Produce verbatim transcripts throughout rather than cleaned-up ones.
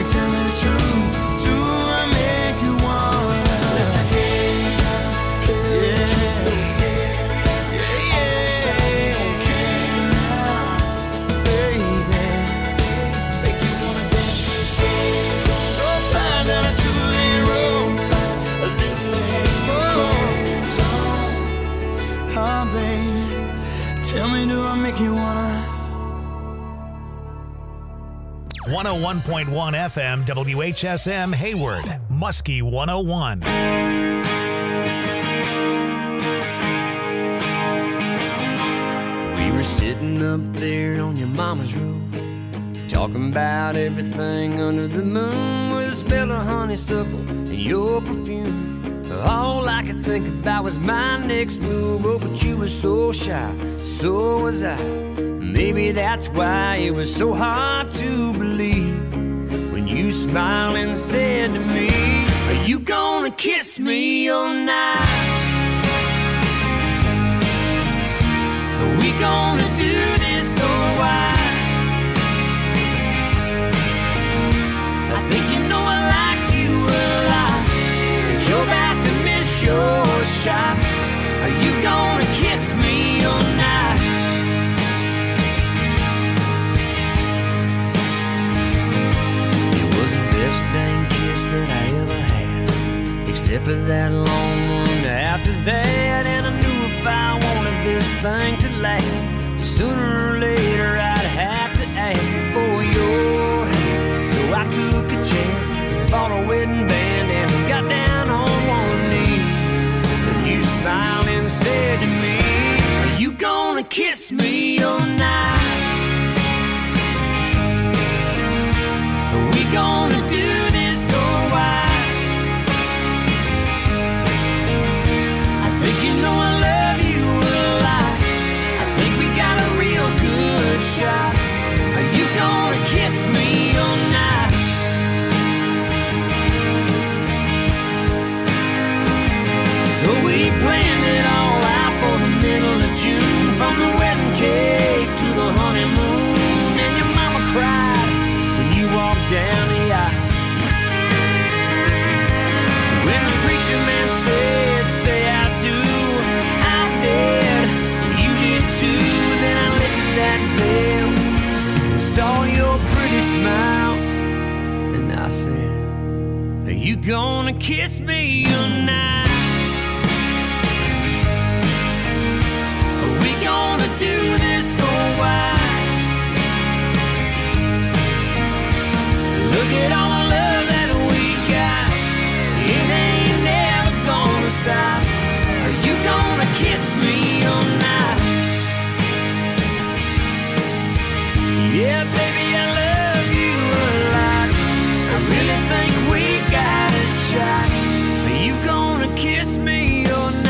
tell me the truth. Do I make you wanna? Let's hear yeah. Tell me, do I make you wanna? one oh one point one F M, W H S M, Hayward, Muskie one oh one. We were sitting up there on your mama's roof, talking about everything under the moon, with a smell of honeysuckle and your perfume. All I could think about was my next move. Oh, but you were so shy, so was I. Maybe that's why it was so hard to believe when you smiled and said to me, are you gonna kiss me all night? Are we gonna do this all right? I think you know I like you a lot, but you're about to miss your shot. Are you gonna kiss me all night? It was the best dang kiss that I ever had, except for that long one after that. And I knew if I wanted this thing to last, sooner or later I'd have to ask for your hand. So I took a chance, bought a wedding band, and got down on one knee. And you smiled and said to me, are you gonna kiss me all night? Are we gonna do this all right? I think you know I love you a lot. I think we got a real good shot. Are you gonna kiss me all night? So we planned it all out for the middle of June, from the wedding cake to the honeymoon. And your mama cried when you walked down the aisle. When the preacher man said, say I do, I did, you did too. Then I lifted that veil and saw your pretty smile, and I said, are you gonna kiss me all night? Are we gonna do this all right? Look at all the love that we got, it ain't never gonna stop. Are you gonna kiss me all night? Yeah, baby, I love you a lot. I really think we got a shot. Are you gonna kiss me all night?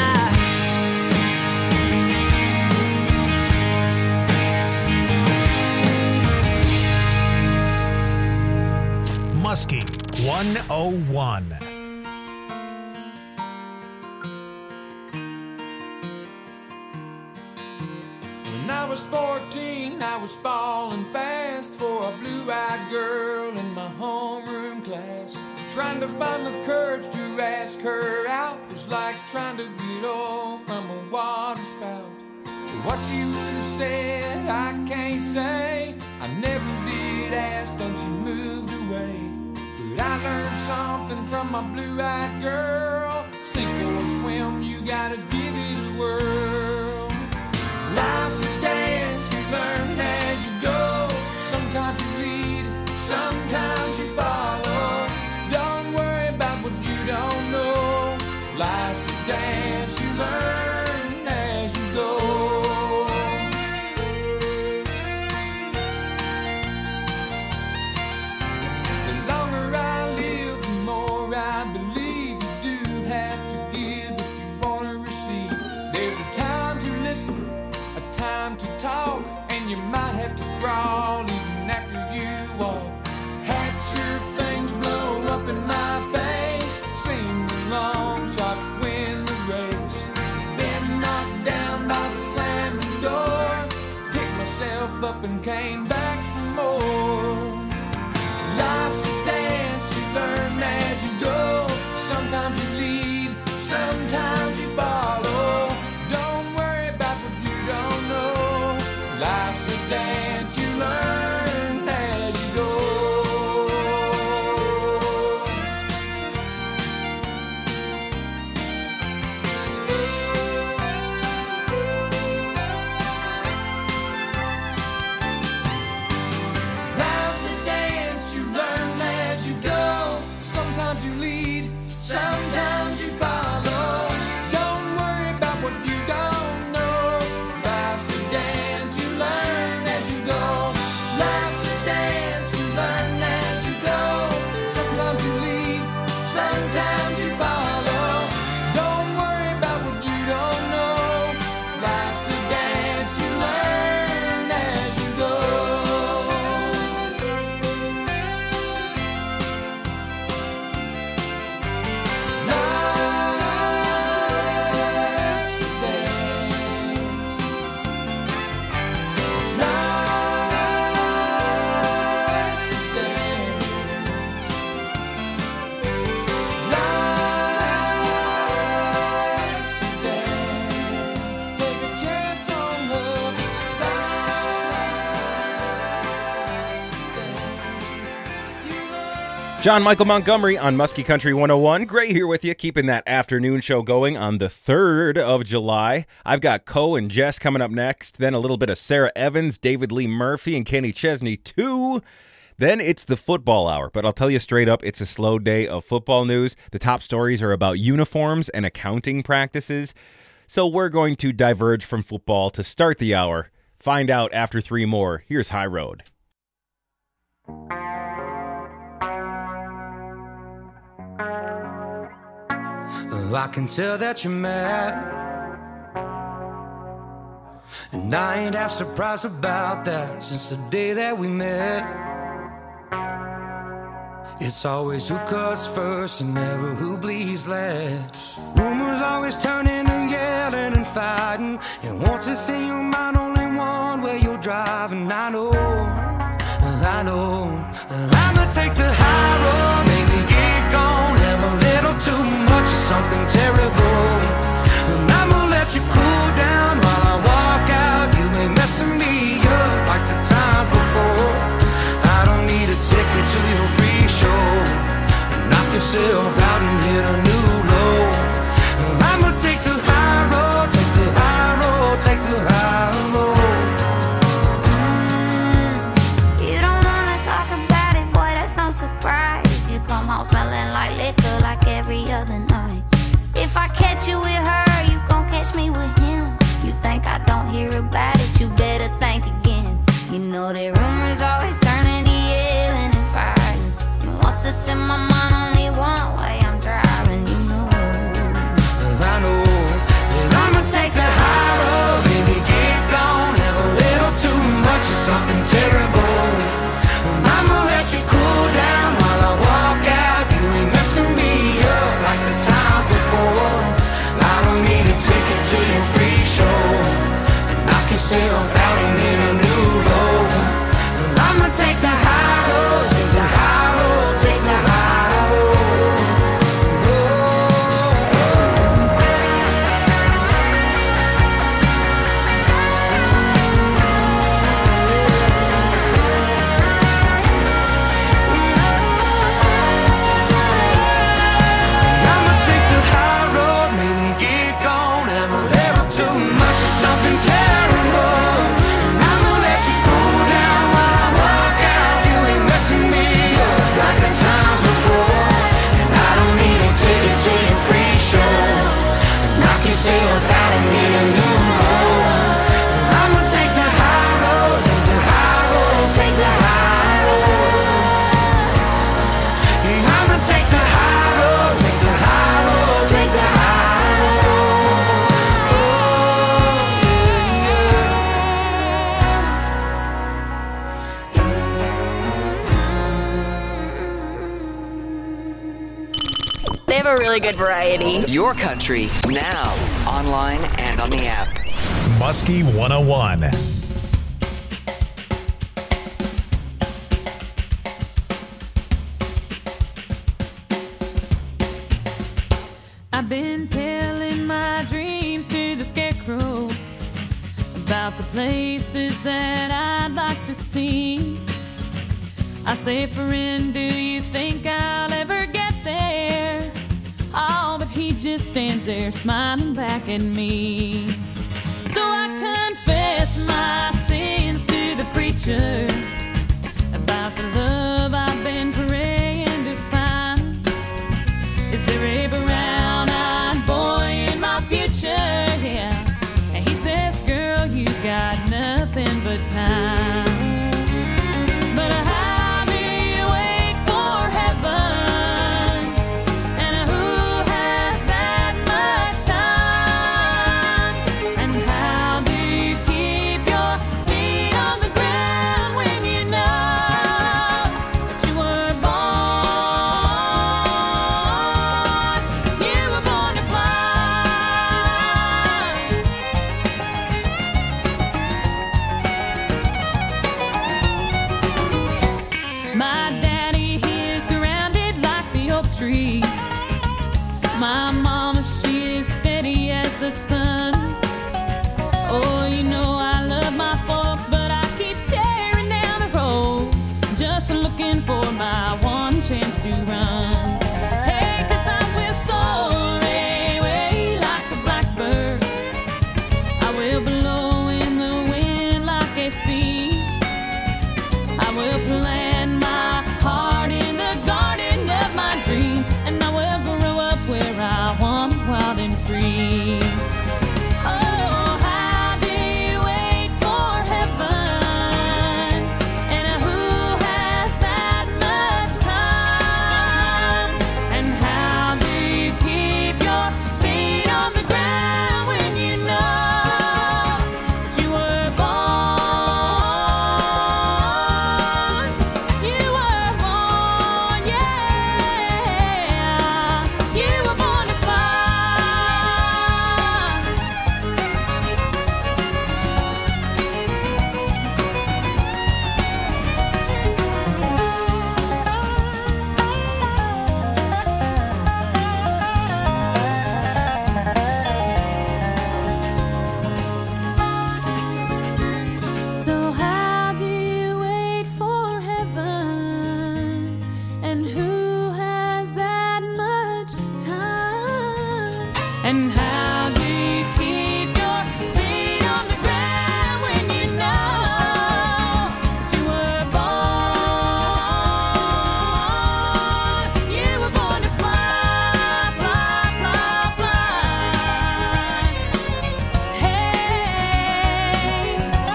Muskie one oh one. When I was fourteen, I was falling fast for a blue-eyed girl in my homeroom class. Trying to find the courage to ask her out was like trying to get off from a water spout. What you would have said, I can't say. I never did ask, then she moved away. But I learned something from my blue-eyed girl. Sink or swim, you gotta give it a whirl. Life's a dance, you learn as you go. Sometimes you lead, sometimes you follow. Don't worry about what you don't know. Life's a dance, you learn as you go. The longer I live, the more I believe you do have to give if you want to receive. John Michael Montgomery on Muskie Country one oh one. Gray here with you, keeping that afternoon show going on the third of July. I've got Co and Jess coming up next, then a little bit of Sarah Evans, David Lee Murphy, and Kenny Chesney too. Then it's the football hour, but I'll tell you straight up, it's a slow day of football news. The top stories are about uniforms and accounting practices. So we're going to diverge from football to start the hour. Find out after three more. Here's High Road. I can tell that you're mad, and I ain't half surprised about that since the day that we met. It's always who cuts first and never who bleeds last. Rumors always turn into yelling and fighting, and once it's in your mind only one way you're driving. I know, I know, I'ma take the high road, maybe get gone, have a little too much of something terrible, and I'ma let you cool down while I walk out. You ain't messing me up like the times before. I don't need a ticket to your free show, and knock yourself out and hit a new low. I'ma take the high road, take the high road, take the high road. You don't wanna talk about it, boy, that's no surprise. You come home smelling like liquor like every other night. If I catch you with her, you gon' catch me with him. You think I don't hear about it, you better think again. You know that rumors always turn into yelling and fighting, and once it's in my mind only one way I'm driving. You know, I know that I'ma take the high road, baby, get gone, have a little too much of something terrible, and I'ma let you cool down while I walk out. You ain't messing me up like the times before. I don't need a ticket to your free show, and knock yourself out and hit a new low. I'ma take the high road, take the high road, take the high road. I'ma take the high road, maybe get gone, have a little too much of something terrible, and I'ma let you cool down while I walk out. You ain't messing me up like the times before, and I don't need a ticket to your free show, knock yourself out and hit a new low. I'ma take the high road, take the high road, take the high road. Yeah, I'ma take the high road, take the high road, take the high road. They have a really good variety. Your country, now, online and on the app. Muskie one oh one. I've been telling my dreams to the scarecrow about the places that I'd like to see. I say, friend, do you think I'll ever get there? Oh, but he just stands there smiling back at me. So I confess my sins to the preacher about the love I've been praying to find. Is there a brown-eyed boy in my future? Yeah. And he says, girl, you got nothing but time. But how do you wait for heaven? And who has that much time? run. Hey, 'cause I will soar away like a blackbird. I will blow in the wind like a sea. I will plant my heart in the garden of my dreams, and I will grow up where I want, wild and free. Oh, how do you wait for heaven? And who has that much time? And how do you keep your feet on the ground when you know that you were born? You were born, yeah. You were born to fly. So how do you wait for heaven? And who has that much time? And how do you keep your feet on the ground when you know that you were born? You were born to fly, fly, fly, fly. Hey.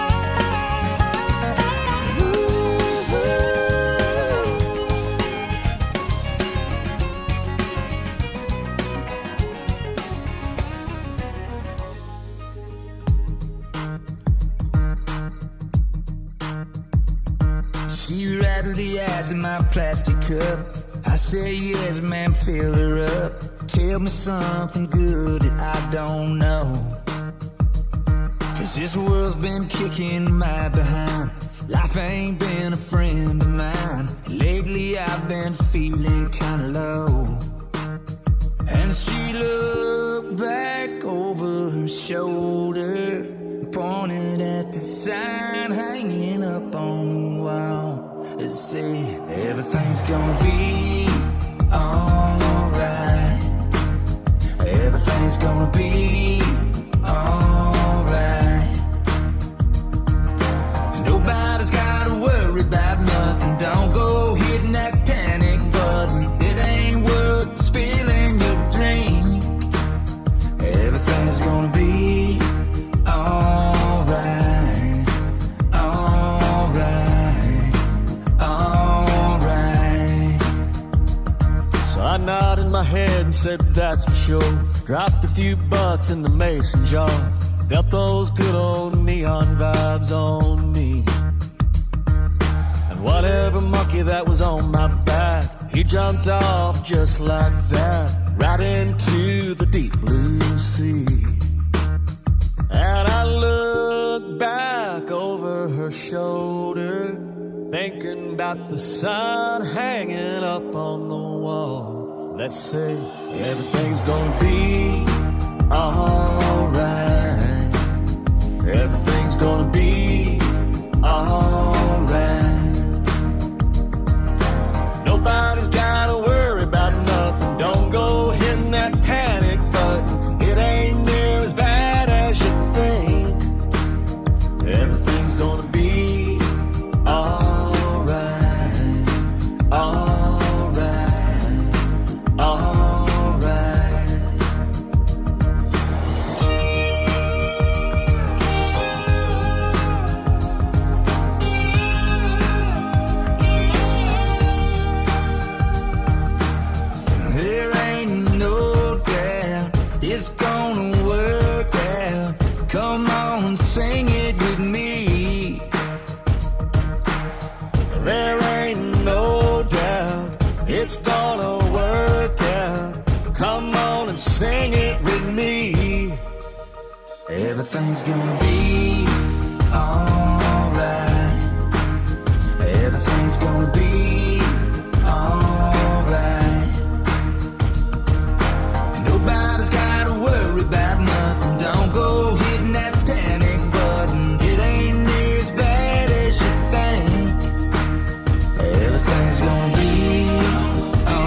She rattled the ice in my plastic cup. I say yes, ma'am, fill her up. Tell me something good that I don't know. Cause this world's been kicking my behind. Life ain't been a friend of mine. Lately I've been feeling kinda low. And she looked back over her shoulder, pointed at the sign hanging up on the wall. It said, everything's gonna be alright. Everything's gonna be alright. Nobody's gotta worry about nothing. Don't go hitting that panic button. It ain't worth spilling your drink. Everything's gonna be alright. Alright. Alright. So I nodded my head and said that's for sure. Dropped a few bucks in the mason jar. Felt those good old neon vibes on me. And whatever monkey that was on my back, he jumped off just like that, right into the deep blue sea. And I looked back over her shoulder, thinking about the sign hanging up on the wall. Let's say everything's gonna be alright. Everything's gonna be alright. Nobody's gotta worry about nothing. Don't go hitting that panic button. It ain't near as bad as you think. Everything's gonna be alright. Alright. Alright. There ain't no doubt it's gonna work out. Come on, sing it with me. There ain't no doubt it's gonna work out. Come on and sing it with me. Everything's gonna be alright. Everything's gonna be alright. Nobody's gotta worry about nothing. Don't go hitting that panic button. It ain't near as bad as you think. Everything's gonna be alright.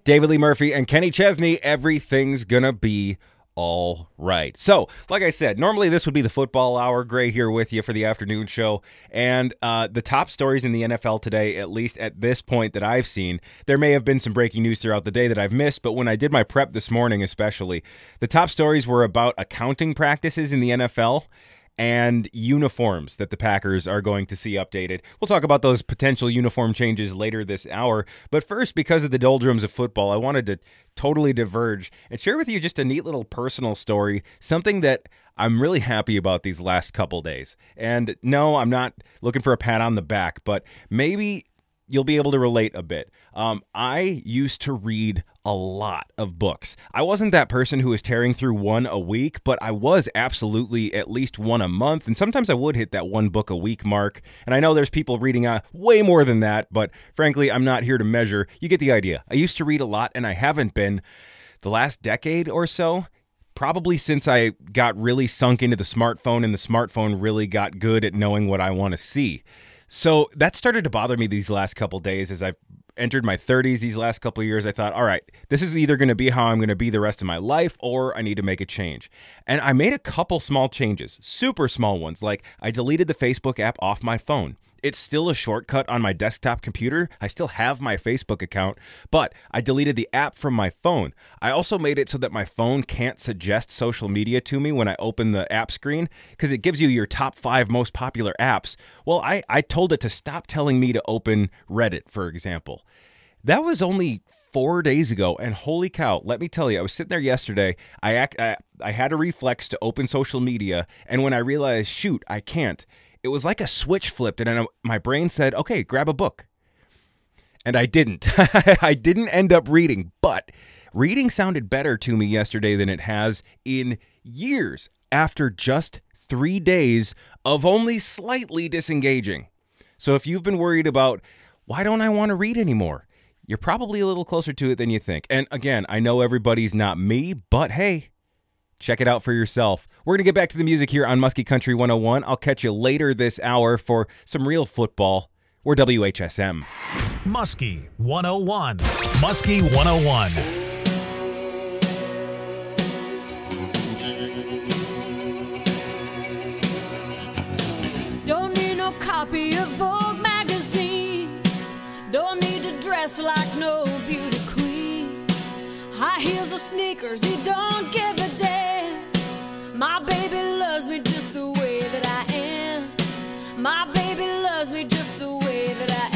David Lee Murphy and Kenny Chesney, everything's gonna be all right. So, like I said, normally this would be the football hour. Gray here with you for the afternoon show. And uh, the top stories in the N F L today, at least at this point that I've seen, there may have been some breaking news throughout the day that I've missed, but when I did my prep this morning especially, the top stories were about accounting practices in the N F L and uniforms that the Packers are going to see updated. We'll talk about those potential uniform changes later this hour. But first, because of the doldrums of football, I wanted to totally diverge and share with you just a neat little personal story, something that I'm really happy about these last couple days. And no, I'm not looking for a pat on the back, but maybe you'll be able to relate a bit. Um, I used to read a lot of books. I wasn't that person who was tearing through one a week, but I was absolutely at least one a month, and sometimes I would hit that one book a week mark. And I know there's people reading uh, way more than that, but frankly, I'm not here to measure. You get the idea. I used to read a lot, and I haven't been the last decade or so. Probably since I got really sunk into the smartphone, and the smartphone really got good at knowing what I want to see. So that started to bother me these last couple days as I've entered my thirties these last couple of years. I thought, all right, this is either going to be how I'm going to be the rest of my life, or I need to make a change. And I made a couple small changes, super small ones, like I deleted the Facebook app off my phone. It's still a shortcut on my desktop computer. I still have my Facebook account, but I deleted the app from my phone. I also made it so that my phone can't suggest social media to me when I open the app screen, because it gives you your top five most popular apps. Well, I, I told it to stop telling me to open Reddit, for example. That was only four days ago, and holy cow, let me tell you, I was sitting there yesterday, I, act, I, I had a reflex to open social media, and when I realized, shoot, I can't, it was like a switch flipped, and my brain said, okay, grab a book. And I didn't. I didn't end up reading, but reading sounded better to me yesterday than it has in years after just three days of only slightly disengaging. So if you've been worried about, why don't I want to read anymore? You're probably a little closer to it than you think. And again, I know everybody's not me, but hey, check it out for yourself. We're going to get back to the music here on Muskie Country one oh one. I'll catch you later this hour for some real football. We're W H S M. Muskie one oh one. Muskie one oh one. Don't need no copy of Vogue magazine. Don't need to dress like no beauty queen. High heels or sneakers, he don't give a damn. My baby loves me just the way that I am. My baby loves me just the way that I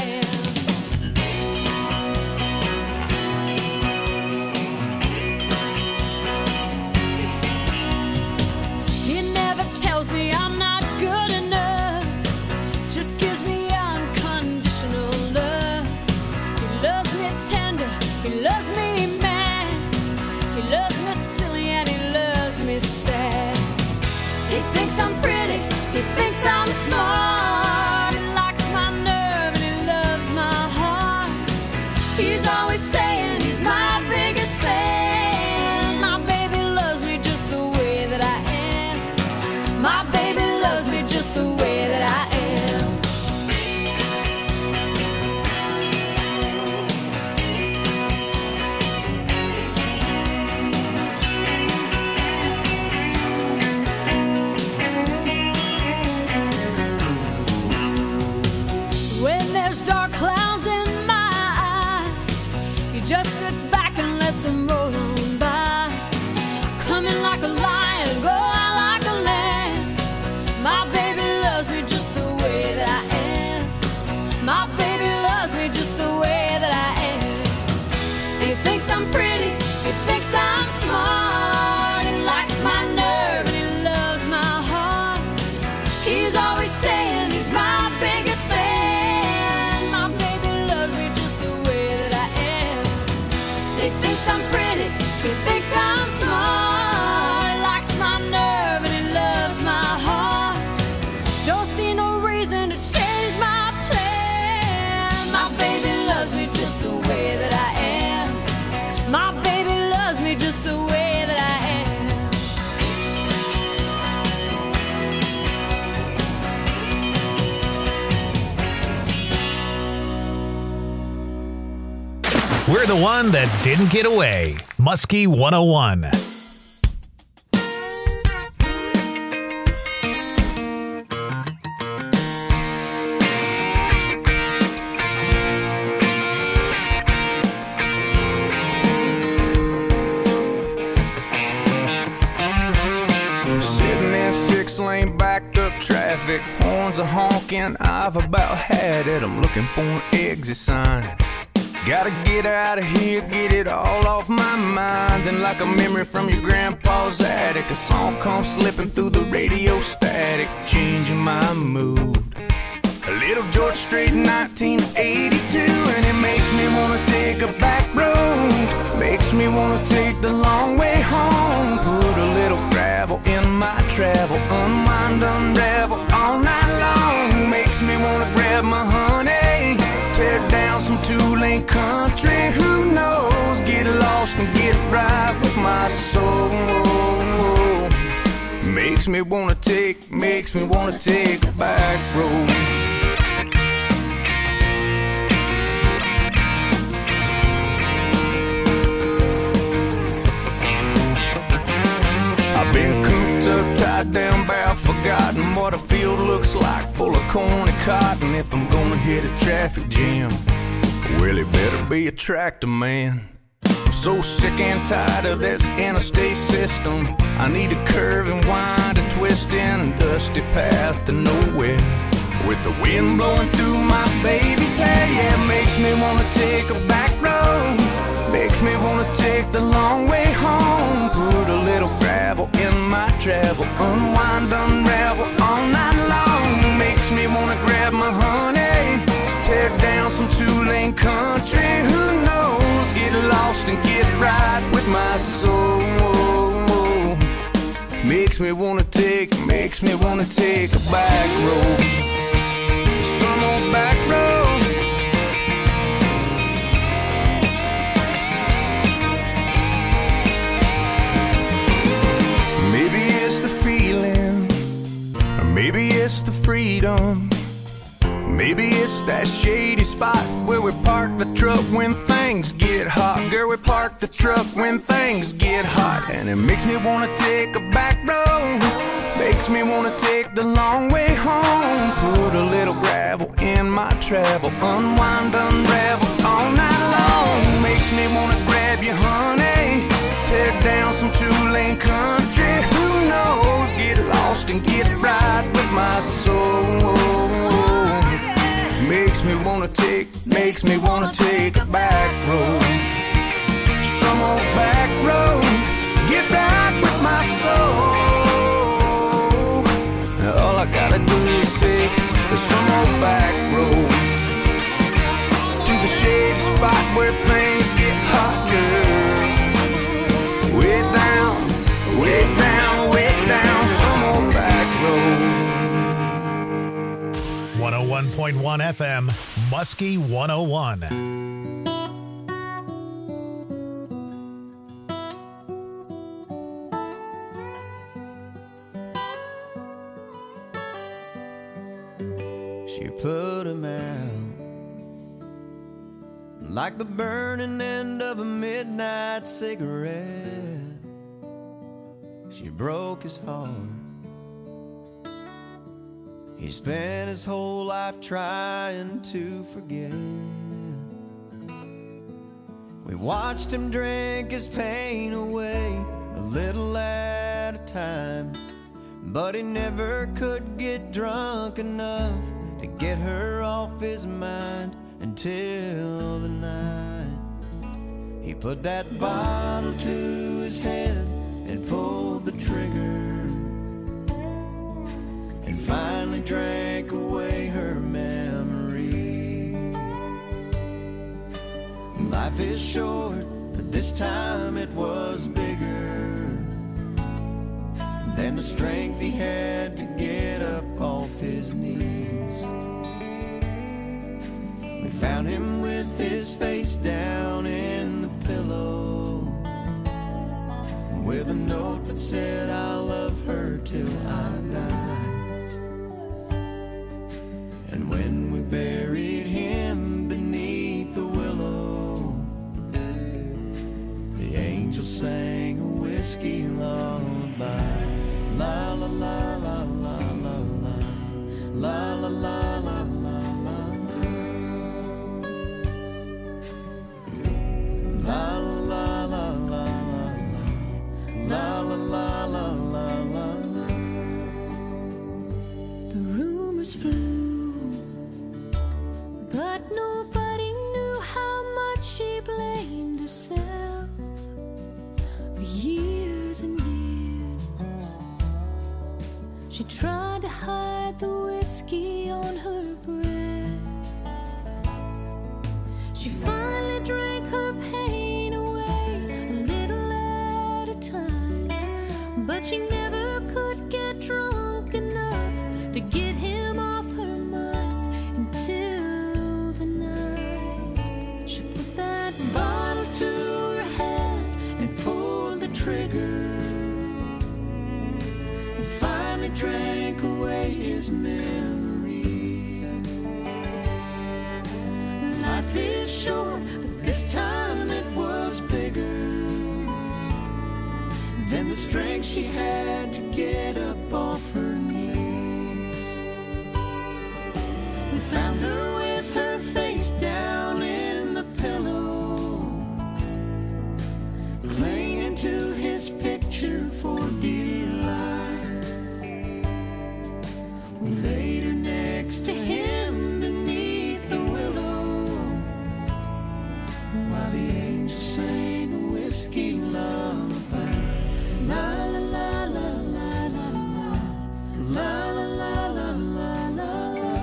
am. He never tells me I'm not good enough. Just gives me unconditional love. He loves me tender. He loves me mad. He loves me silly and he loves me sad. He thinks I'm pretty, he thinks I'm smart. He likes my nerve and he loves my heart. He's always saying he's my biggest fan. My baby loves me just the way that I am. My baby loves me just the way that I am. Dark clouds in my eyes, he just sits back and lets them roll on by. Coming like a lion, go out like a lamb. You're the one that didn't get away. Muskie one oh one. Sitting in six-lane backed up traffic, horns are honking, I've about had it. I'm looking for an exit sign. Gotta get out of here, get it all off my mind. Then like a memory from your grandpa's attic, a song comes slipping through the radio static, changing my mood. A little George Strait nineteen eighty-two, and it makes me wanna take a back road. Makes me wanna take the long way home. Put a little gravel in my travel, unwind, unravel all night long. Makes me wanna grab my honey, tear down some two-lane country. Who knows? Get lost and get right with my soul. Makes me wanna take, makes me wanna take a back road. I've been cooped up, tied down, bound, forgotten what a field looks like, full of corn and cotton. If I'm gonna hit a traffic jam, well, it better be a tractor man. I'm so sick and tired of this interstate system. I need a curve and wind and twist in a dusty path to nowhere, with the wind blowing through my baby's hair. Yeah, it makes me wanna take a back road. Makes me wanna take the long way home. Put a little gravel in my travel, unwind, unravel all night long. Makes me wanna grab my honey, tear down some two-lane country. Who knows? Get lost and get right with my soul. Makes me wanna take, makes me wanna take a back road. Some old back road. Maybe it's the feeling, or maybe it's the freedom. Maybe it's that shady spot where we park the truck when things get hot. Girl, we park the truck when things get hot. And it makes me wanna take a back road. Makes me wanna take the long way home. Put a little gravel in my travel, unwind, unravel all night long. Makes me wanna grab you, honey, tear down some two-lane country. Who knows? Get lost and get right with my soul. Makes me wanna take, makes me wanna take a back road. Some old back road, get back with my soul. All I gotta do is take some old back road to the shady spot where things get hot, girl. Way down, way down, way down, some old back road. one oh one point one F M, Muskie one oh one. She put him out like the burning end of a midnight cigarette. She broke his heart. He spent his whole life trying to forget. We watched him drink his pain away, a little at a time, but he never could get drunk enough to get her off his mind until the night he put that bottle to his head and pulled the trigger, and finally drank away her memory. Life is short, but this time it was bigger than the strength he had to get up off his knees. We found him with his face down in the pillow, with a note that said, "I love her till I die." And when we buried him beneath the willow, blues flew, but nobody knew how much she blamed herself for years and years. She tried to hide the whiskey on her breath. She finally drank her pain away a little at a time, but she never could get drunk enough to get him off her mind until the night she put that bottle to her head and pulled the trigger and finally drank away his memory. Life is short, but this time it was bigger than the strength she had to get up off her knees. We found her with her face down in the pillow, clinging to his picture for dear life. We laid her next to him beneath the willow, while the angels sang a whiskey lullaby. La la la la la la la, la la la la la la la.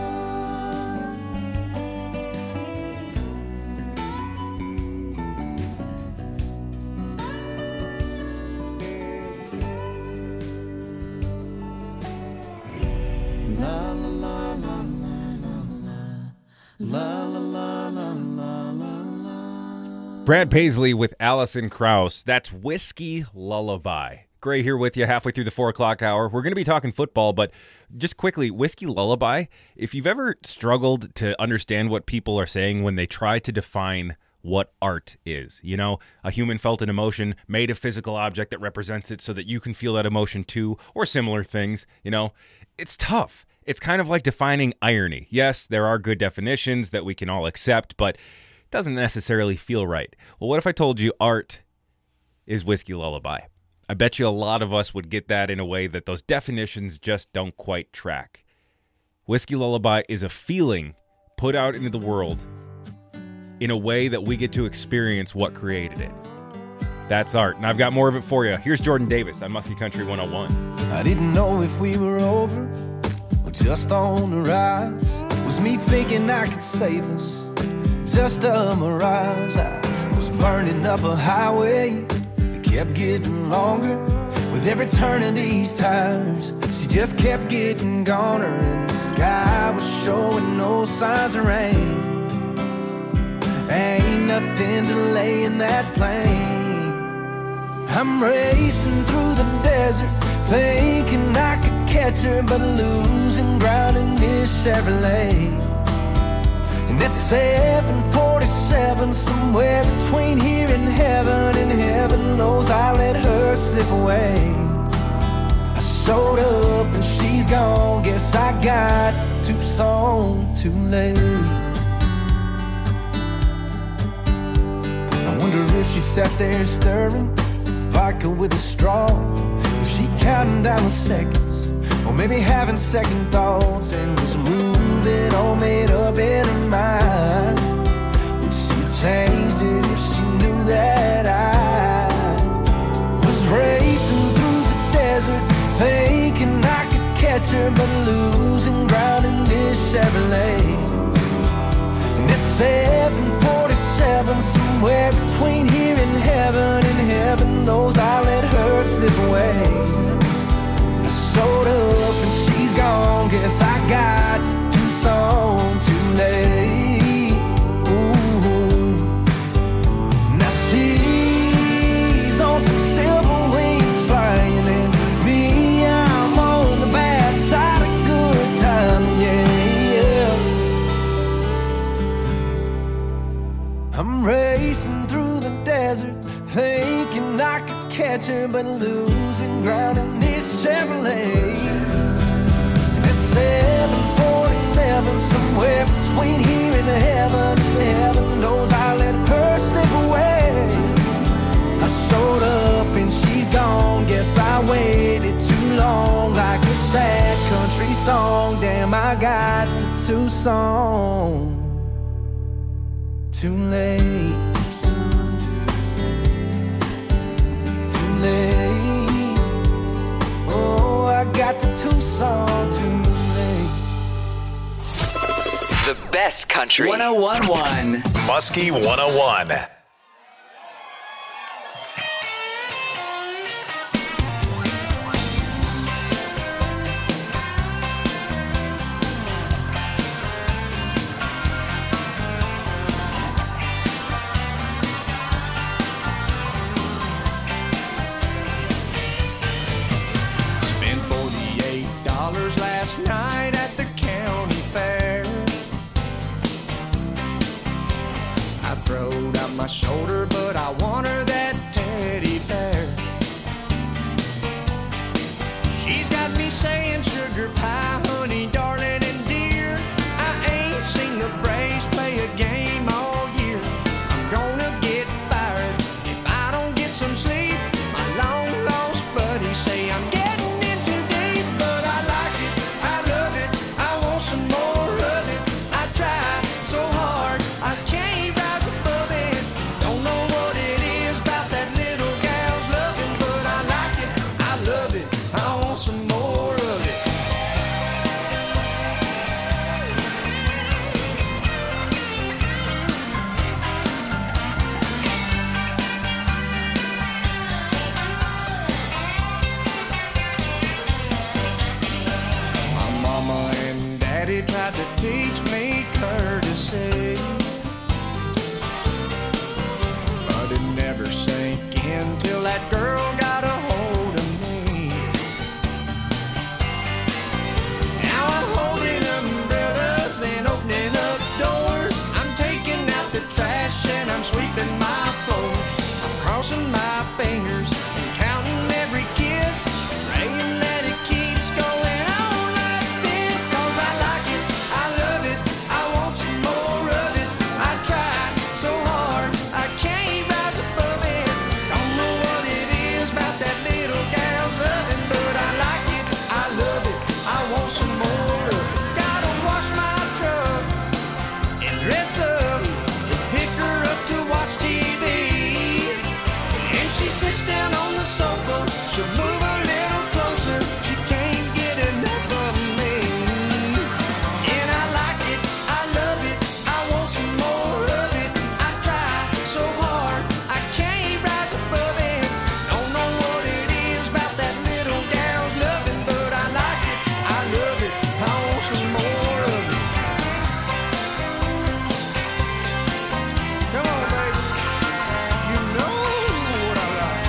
La la la la la la, la la la la la la. Brad Paisley with Alison Krauss. That's Whiskey Lullaby. Gray here with you halfway through the four o'clock hour. We're going to be talking football, but just quickly, Whiskey Lullaby, if you've ever struggled to understand what people are saying when they try to define what art is, you know, a human felt an emotion, made a physical object that represents it so that you can feel that emotion too, or similar things, you know, it's tough. It's kind of like defining irony. Yes, there are good definitions that we can all accept, but it doesn't necessarily feel right. Well, what if I told you art is Whiskey Lullaby? I bet you a lot of us would get that in a way that those definitions just don't quite track. Whiskey Lullaby is a feeling put out into the world in a way that we get to experience what created it. That's art, and I've got more of it for you. Here's Jordan Davis on Muskie Country one oh one. I didn't know if we were over or just on the rise. Was me thinking I could save us, just a mirage. I was burning up a highway that kept getting longer with every turn of these tires. She just kept getting goner, and the sky was showing no signs of rain. Ain't nothing delaying that plane. I'm racing through the desert, thinking I could catch her, but losing ground in this Chevrolet. And at seven forty-seven, somewhere between here and heaven, and heaven knows I let her slip away. I showed up and she's gone, guess I got to Tucson too late. I wonder if she sat there stirring vodka with a straw. Was she counting down the seconds, or maybe having second thoughts, and was moving all made up in her mind? Would she have changed it if she knew that I was racing through the desert, thinking I could catch her, but losing ground in this Chevrolet? And at seven forty-seven, somewhere between here and heaven, and heaven knows I let her slip away. I showed up and she's gone, guess I got to Tucson too late. Ooh. Now she's on some silver wings flying, and me, I'm on the bad side of good time, yeah. I'm racing through the desert, thinking I could catch her, but losing ground in this Chevrolet. At seven forty-seven, somewhere between here and heaven, heaven knows I let her slip away. I showed up and she's gone, guess I waited too long, like a sad country pretty song. Damn, I got to Tucson too late. Too late. Oh, I got to Tucson too late. The best country. one oh one point one Muskie one oh one. Last night at the county fair, I throwed out my shoulder, but I want her that teddy bear. She's got me saying sugar pie, honey, darling, and dear. I ain't seen the Braves play a game all year. I'm gonna get fired if I don't get some sleep. My long lost buddies say I'm getting tried to teach me courtesy, but it never sank in till that girl got a hold of me. Now I'm holding umbrellas and opening up doors. I'm taking out the trash and I'm sweeping my floors. I'm crossing my fingers and counting every kiss, praying that it keeps going on. She'll move a little closer, she can't get enough of me. And I like it, I love it, I want some more of it. I try so hard, I can't rise above it. Don't know what it is about that little gal's loving, but I like it, I love it, I want some more of it. Come on, baby, you know what I like.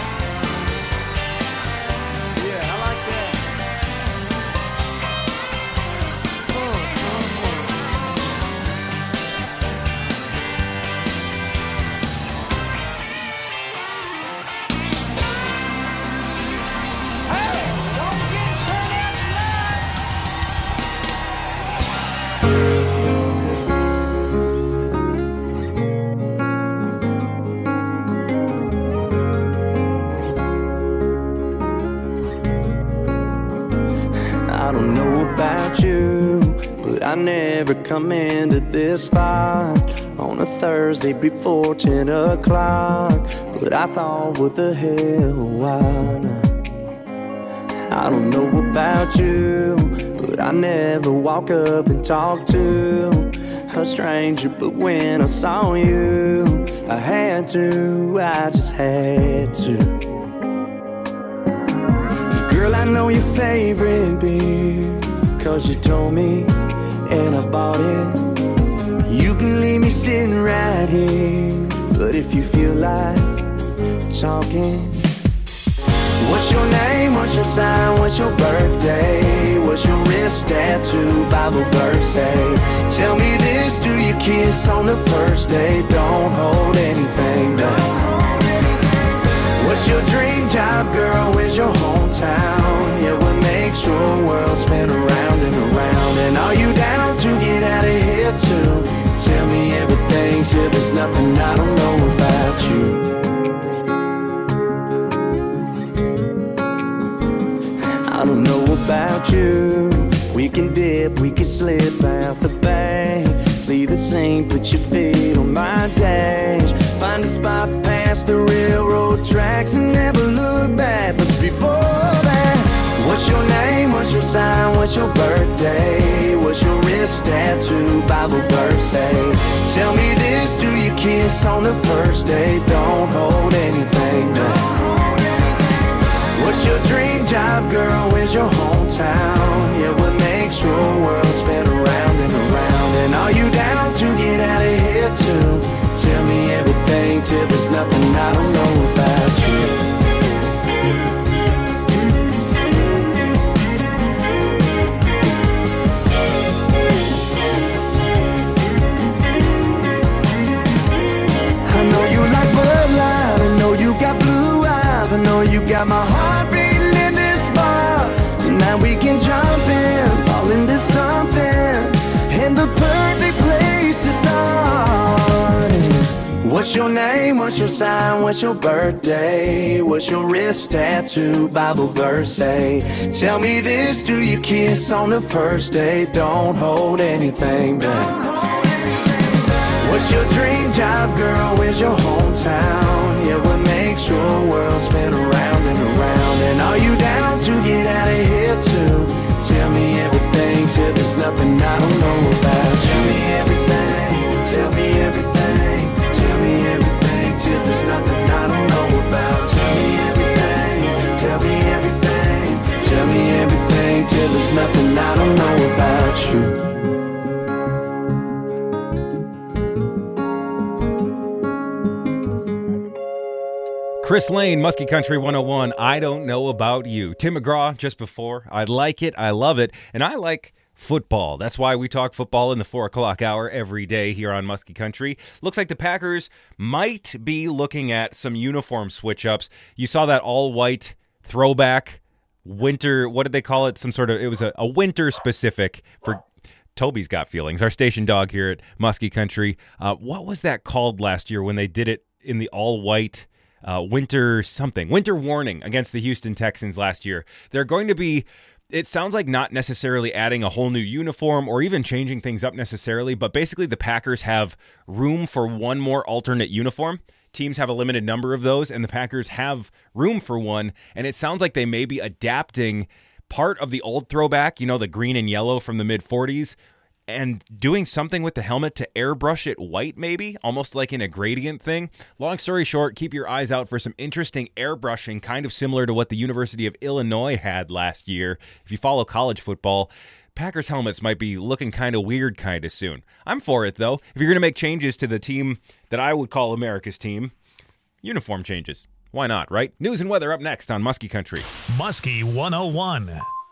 I never come into this spot on a Thursday before ten o'clock, but I thought, what the hell, why not? I don't know about you, but I never walk up and talk to a stranger, but when I saw you, I had to, I just had to. Girl, I know your favorite beer, cause you told me, and I bought it. You can leave me sitting right here, but if you feel like talking, what's your name, what's your sign, what's your birthday, what's your wrist tattoo, Bible verse say? Tell me this, do you kiss on the first day? Don't hold anything back. What's your dream job, girl, where's your hometown? Yeah, what makes your world spin around and around? And are you down to get out of here too? Tell me everything till there's nothing I don't know about you. I don't know about you. We can you slip out the back. Leave the scene, put your feet on my dash. Find a spot past the railroad tracks and never look back. But before that, what's your name, what's your sign, what's your birthday? What's your wrist tattoo, Bible verse say? Tell me this, do you kiss on the first date? Don't hold anything back. What's your dream job, girl? Where's your hometown? Yeah, what makes your world spin around and around? And are you down to get out of here too? Tell me everything till there's nothing I don't know about you. I know you like Bud Light, I know you got blue eyes, I know you got my heart beating in this bar. Tonight we can jump in, fall into something, and the perfect place to start is, what's your name, what's your sign, what's your birthday? What's your wrist tattoo, Bible verse say? Tell me this, do you kiss on the first date? Don't hold anything back. What's your dream job, girl? Where's your hometown? Yeah, what makes your world spin around and around? And are you down to get out of here too? Tell me everything till there's nothing I don't know about. Tell me everything, tell me everything, tell me everything till there's nothing I don't know about. Tell me everything, tell me everything, tell me everything till there's nothing I don't know about you. Chris Lane, Muskie Country one oh one, I Don't Know About You. Tim McGraw just before. I like it. I love it. And I like football. That's why we talk football in the four o'clock hour every day here on Muskie Country. Looks like the Packers might be looking at some uniform switch-ups. You saw that all-white throwback winter, what did they call it? Some sort of, it was a, a winter-specific for... Toby's got feelings. Our station dog here at Muskie Country. Uh, what was that called last year when they did it in the all-white... Uh, winter something, winter warning against the Houston Texans last year? They're going to be, it sounds like not necessarily adding a whole new uniform or even changing things up necessarily, but basically the Packers have room for one more alternate uniform. Teams have a limited number of those, and the Packers have room for one, and it sounds like they may be adapting part of the old throwback, you know, the green and yellow from the mid forties, and doing something with the helmet to airbrush it white, maybe, almost like in a gradient thing. Long story short, keep your eyes out for some interesting airbrushing, kind of similar to what the University of Illinois had last year. If you follow college football, Packers helmets might be looking kind of weird kind of soon. I'm for it, though. If you're going to make changes to the team that I would call America's team, uniform changes. Why not, right? News and weather up next on Muskie Country. Muskie one oh one.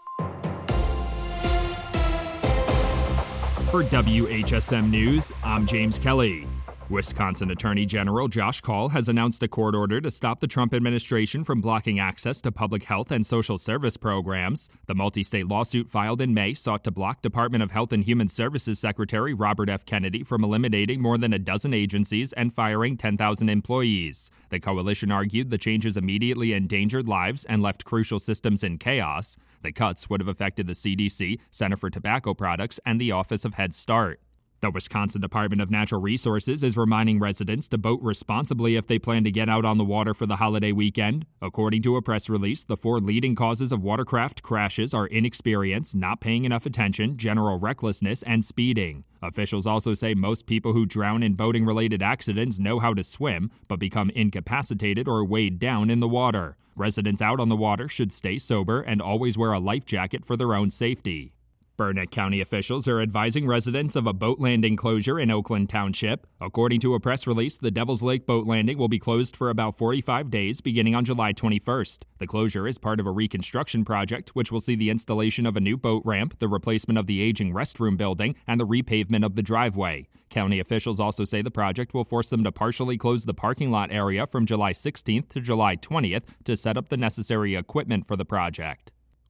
For W H S M News, I'm James Kelly. Wisconsin Attorney General Josh Kaul has announced a court order to stop the Trump administration from blocking access to public health and social service programs. The multi-state lawsuit filed in May sought to block Department of Health and Human Services Secretary Robert F. Kennedy from eliminating more than a dozen agencies and firing ten thousand employees. The coalition argued the changes immediately endangered lives and left crucial systems in chaos. The cuts would have affected the C D C, Center for Tobacco Products, and the Office of Head Start. The Wisconsin Department of Natural Resources is reminding residents to boat responsibly if they plan to get out on the water for the holiday weekend. According to a press release, the four leading causes of watercraft crashes are inexperience, not paying enough attention, general recklessness, and speeding. Officials also say most people who drown in boating-related accidents know how to swim, but become incapacitated or weighed down in the water. Residents out on the water should stay sober and always wear a life jacket for their own safety. Burnett County officials are advising residents of a boat landing closure in Oakland Township. According to a press release, the Devil's Lake boat landing will be closed for about forty-five days beginning on July twenty-first. The closure is part of a reconstruction project which will see the installation of a new boat ramp, the replacement of the aging restroom building, and the repavement of the driveway. County officials also say the project will force them to partially close the parking lot area from July sixteenth to July twentieth to set up the necessary equipment for the project.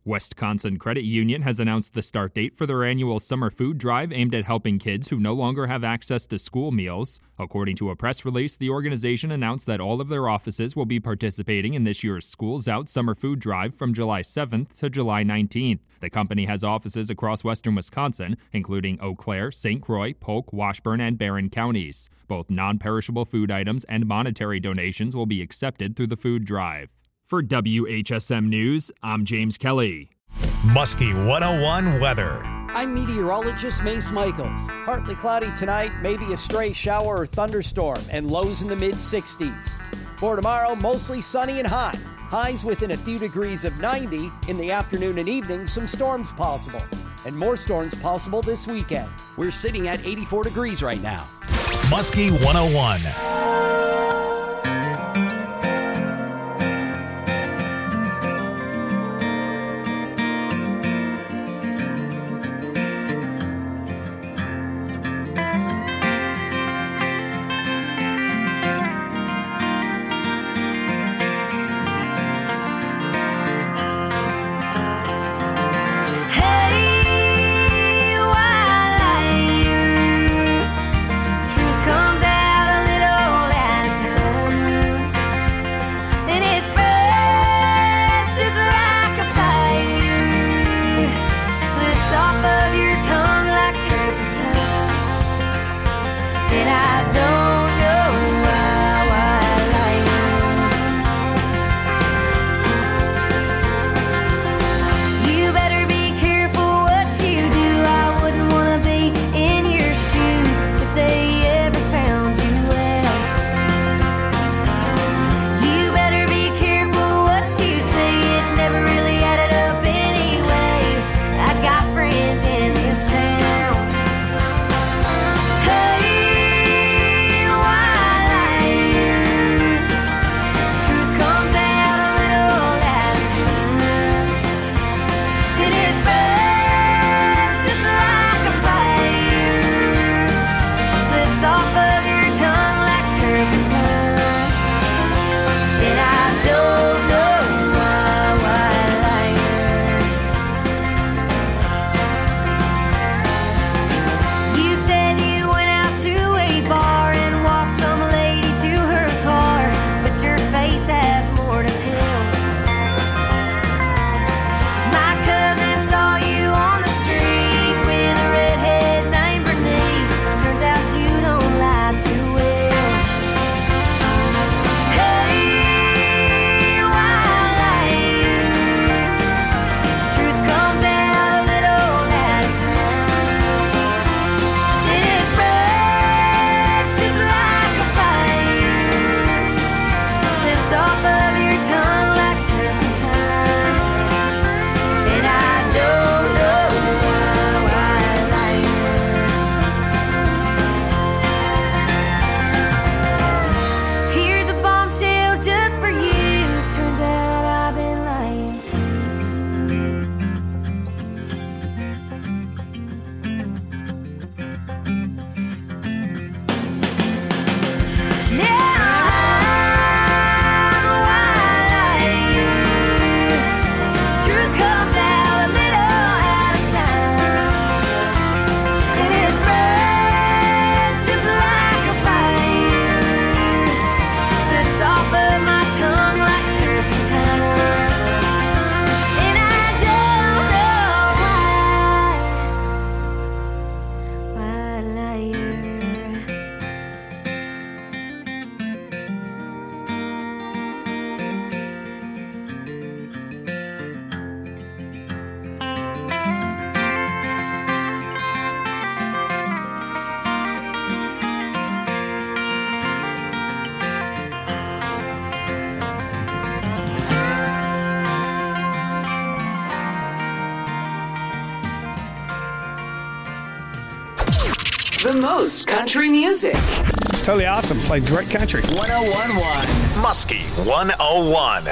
Wisconsin Credit Union has announced the start date for their annual summer food drive aimed at helping kids who no longer have access to school meals. According to a press release, the organization announced that all of their offices will be participating in this year's Schools Out summer food drive from July seventh to July nineteenth. The company has offices across western Wisconsin, including Eau Claire, Saint Croix, Polk, Washburn, and Barron counties. Both non-perishable food items and monetary donations will be accepted through the food drive. For W H S M News, I'm James Kelly. Muskie one oh one weather. I'm meteorologist Mace Michaels. Partly cloudy tonight, maybe a stray shower or thunderstorm, and lows in the mid sixties. For tomorrow, mostly sunny and hot. Highs within a few degrees of ninety. In the afternoon and evening, some storms possible. And more storms possible this weekend. We're sitting at eighty-four degrees right now. Muskie one oh one. The most country music. It's totally awesome. Plays great country. one oh one point one. Muskie one oh one.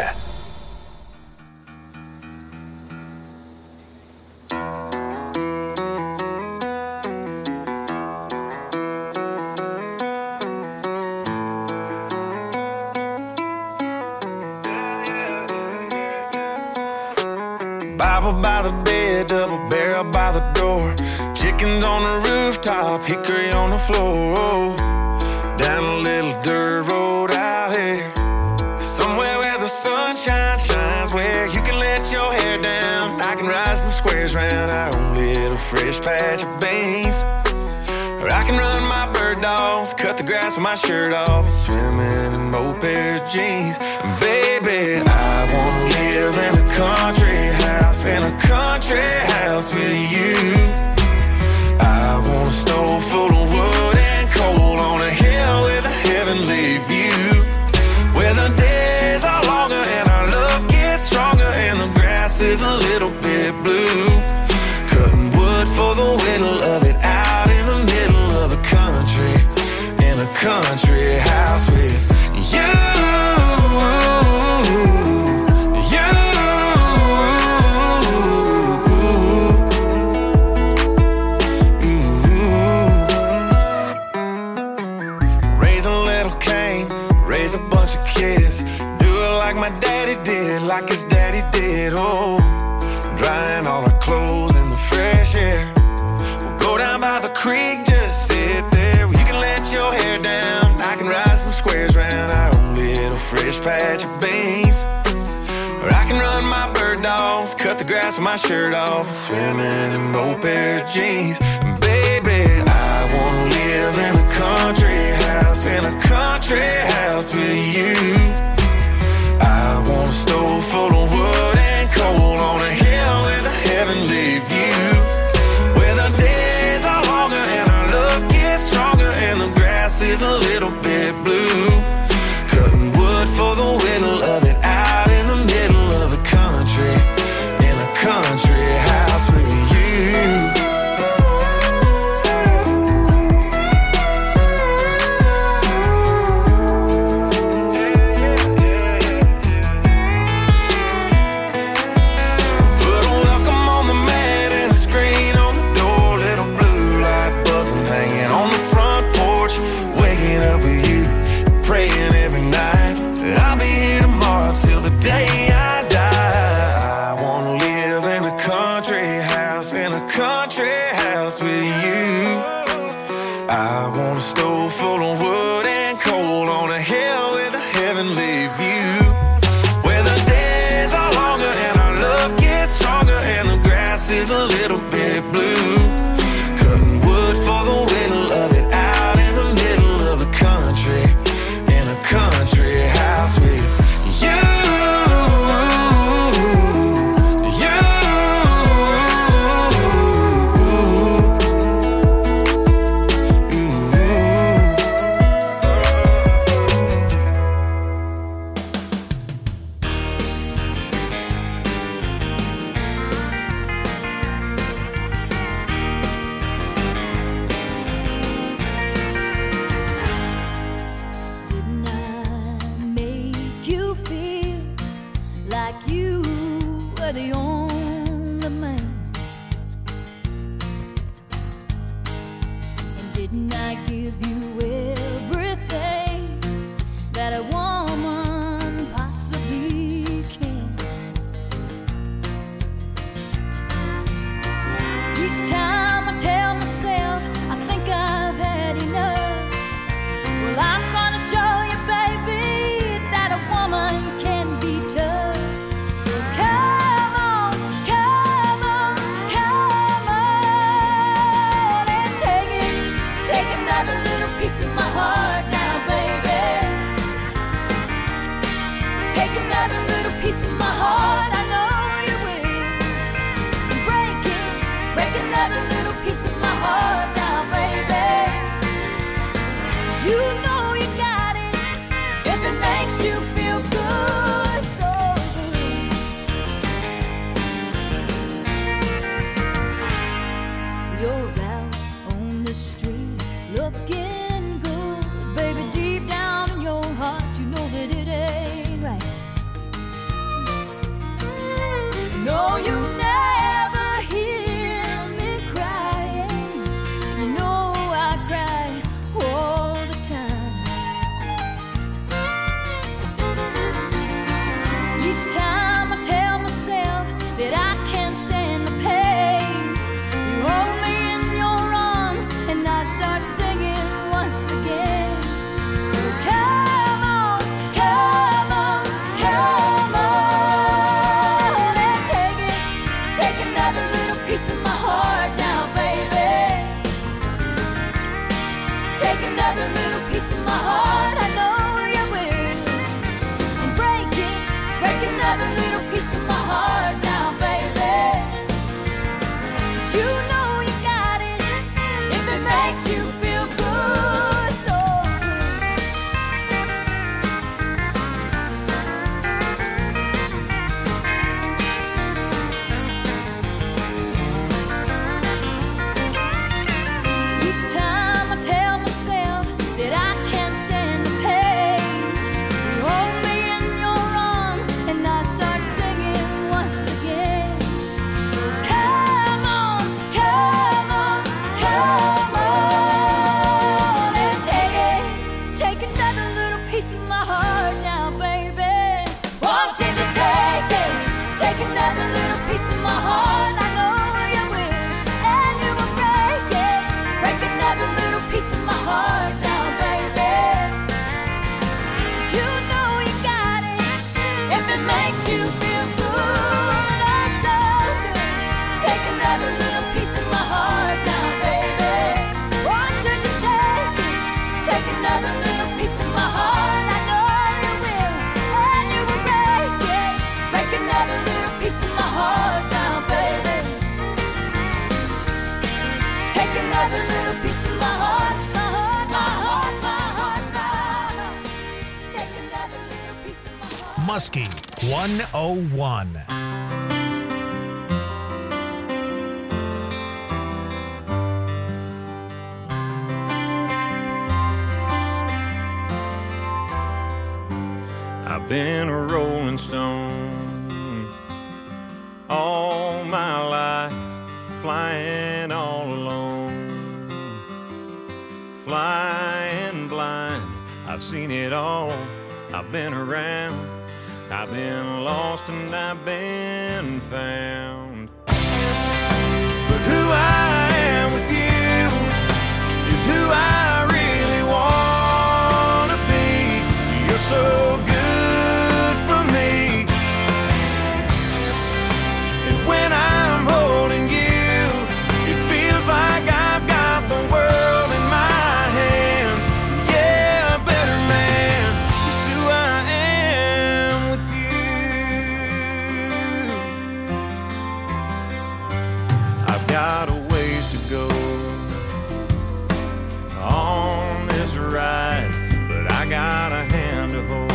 Bible by the door. Chickens on the rooftop, hickory on the floor. Down a little dirt road out here, somewhere where the sunshine shines, where you can let your hair down. I can ride some squares round our own little fresh patch of beans. Or I can run my bird dogs, cut the grass with my shirt off, swimming in old pair of jeans. And baby, I wanna live in a country house, in a country house with you. I want a stove full of wood and coal on a hill with a heavenly view, where the days are longer and our love gets stronger and the grass is a little bit blue. Cutting wood for the whittle of it out in the middle of the country, in a country house with you. Like his daddy did, oh, drying all our clothes in the fresh air. We'll go down by the creek, just sit there. You can let your hair down, I can ride some squares round our own little fresh patch of beans. Or I can run my bird dogs, cut the grass with my shirt off, swimming in old pair of jeans. And baby, I wanna live in a country house, in a country house with you. I want a stove full of wood and coal on a hill with a heavenly view, where the days are longer and our love gets stronger and the grass is a little bit blue. Cutting wood for the whittle of it out in the middle of the country, in a country house with you. No, you never hear me crying. you know you got it if it makes you feel good, so each time I tell myself that I can't stand the pain, you hold me in your arms and I start singing once again. So come on, come on, come on and take it, take another little piece of my heart now, baby. Won't you just take it, take another little piece of my heart? I know you will, and you will break it, break another little piece of my heart now, baby. You know you got it if it makes you feel good, oh so good. Take another little piece of my heart now, baby. Won't you just take it, take another little piece of my heart? I know you will, and you will break it, break another little piece of my heart now, baby. Take another little piece of my heart, my heart, my heart, my heart, my heart. Take another little piece of my heart. Muskie one oh one. I've been a rolling stone all my life, flying all alone, flying blind. I've seen it all, I've been around, I've been lost and I've been found. But who I am with you is who I really want to be. You're so good for me, and when I'm holding you, it feels like I've got the world in my hands. Yeah, a better man is who I am with you. I've got a ways to go on this ride, but I got a hand to hold.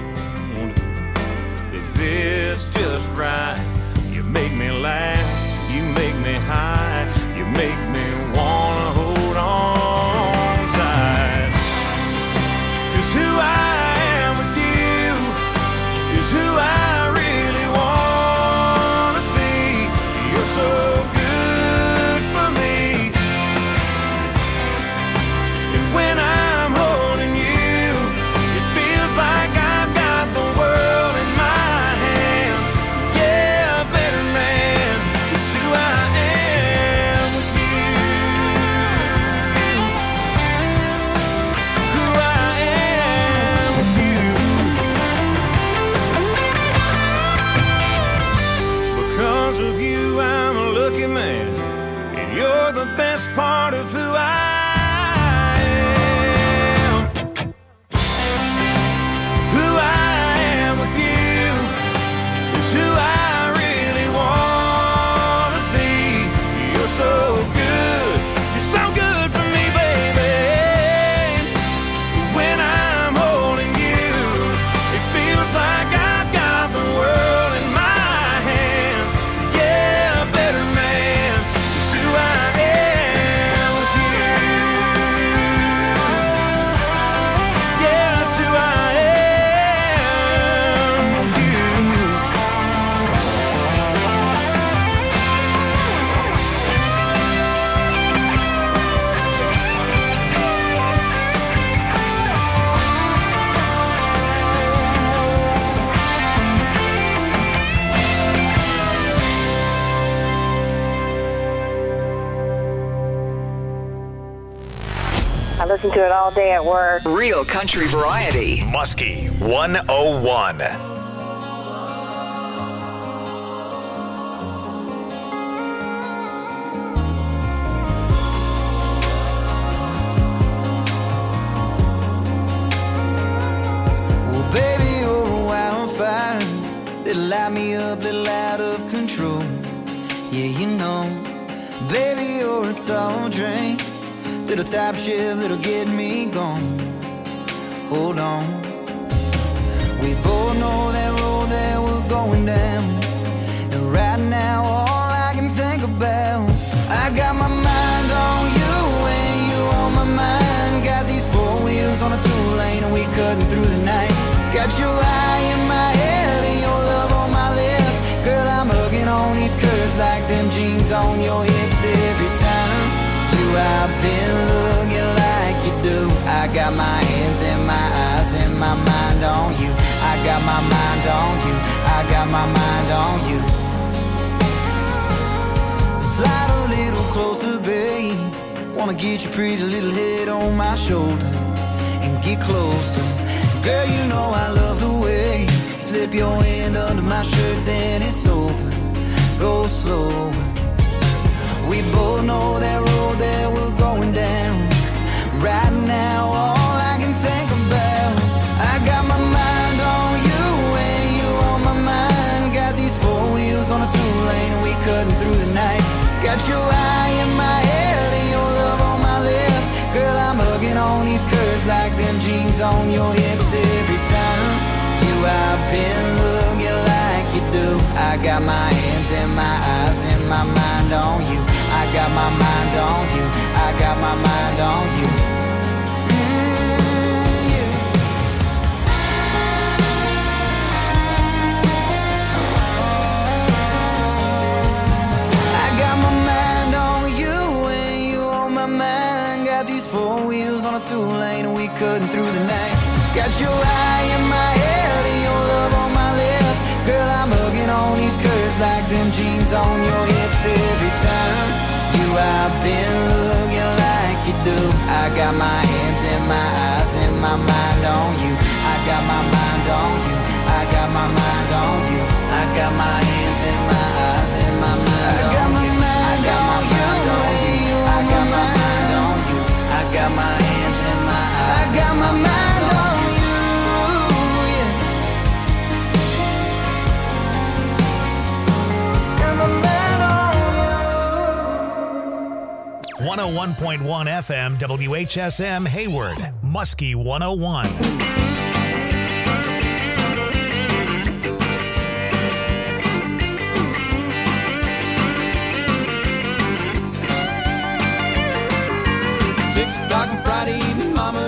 If it's just right, you make me laugh, you make me high, you make me wanna hold on tight. 'Cause who I am with you is who I really wanna be. You're so good for me, and when I'm holding you, it feels like I've got the world in my hands. Yeah, a better man is who I am with you. Who I am with you. Because of you, I'm a lucky man, and you're the best part of who I am. Who I am with you is who I really want to be. You're so good, you're so good for me, baby. When I'm holding you, it feels like I've got the world in my hands. Yeah, a better man is who I am with you. Yeah, it's who I am with you. I listen to it all day at work. Real country variety. Muskie one oh one. Well, baby, you're a wildfire. Little light me up, little out of control. Yeah, you know, a tall drink, little tap shift that'll get me gone. Hold on. We both know that road that we're going down, and right now all I can think about, I got my mind on you and you on my mind. Got these four wheels on a two-lane and we cutting through the night. Got your eye in my head and your love on my lips. Girl, I'm hugging on these curves like them jeans on your hips. Every time you I've been looking like you do. I got my hands and my eyes and my mind on you. I got my mind on you. I got my mind on you. Slide a little closer, babe. Wanna get your pretty little head on my shoulder and get closer. Girl, you know I love the way you slip your hand under my shirt, then it's over. Go slow. We both know that road that we're going down. Right now, all I can think about, I got my mind on you and you on my mind. Got these four wheels on a two-lane and we cutting through the night. Got your eye in my head and your love on my lips. Girl, I'm hugging on these curves like them jeans on your hips. Every time you I've been looking like you do. I got my hands and my eyes and my mind on you. I got my mind on you. I got my mind on you. Mm, yeah. I got my mind on you and you on my mind. Got these four wheels on a two-lane and we cutting through the night. Got your eye in my head and your love on my lips. Girl, I'm hugging on these curves like them jeans on your hips. Every time you I've been looking like you do. I got my hands and my eyes and my mind on you. I got my mind on you. I got my mind on you. I got my hands and my eyes and my mind on you. I got my mind on you. I got my mind on you. I got my hands and my eyes. I got my mind on you. one oh one point one F M, W H S M, Hayward, Muskie one oh one. Six o'clock on Friday evening, mama